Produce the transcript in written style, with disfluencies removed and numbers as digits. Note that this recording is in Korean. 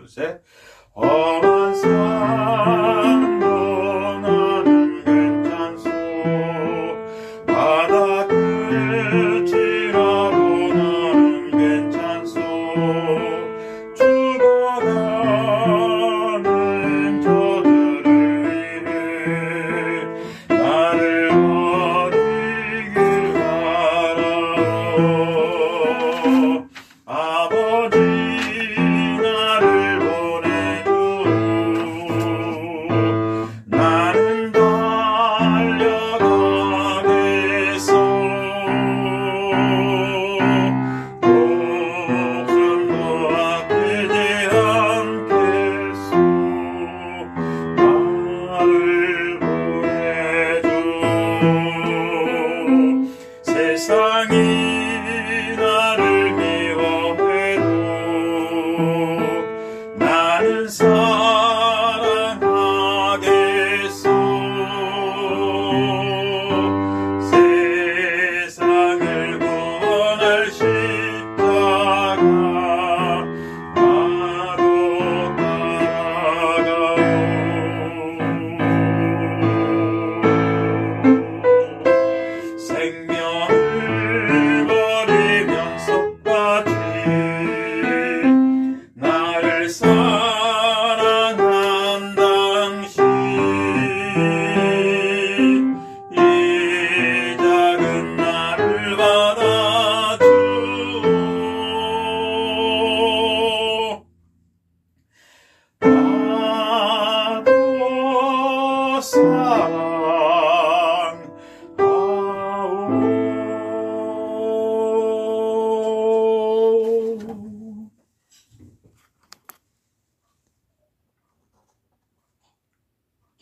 셋. 험한 산도 나는 괜찮소. 바다 끝이라도 나는 괜찮소. 죽어가는 저들을 위해 나를 버리길 바라오. 아버지 나를 보내줘. 나는 달려가겠소. 목숨도 아끼지 않겠소. 나를 보내줘. 세상이 나를 미워해도 나는 사랑하겠소. 세상을 구원할 십자가 나도 따라가오. 생명을 버리면서까지 나를 사랑한 당신, 이 작은 나를 받아주오. 나도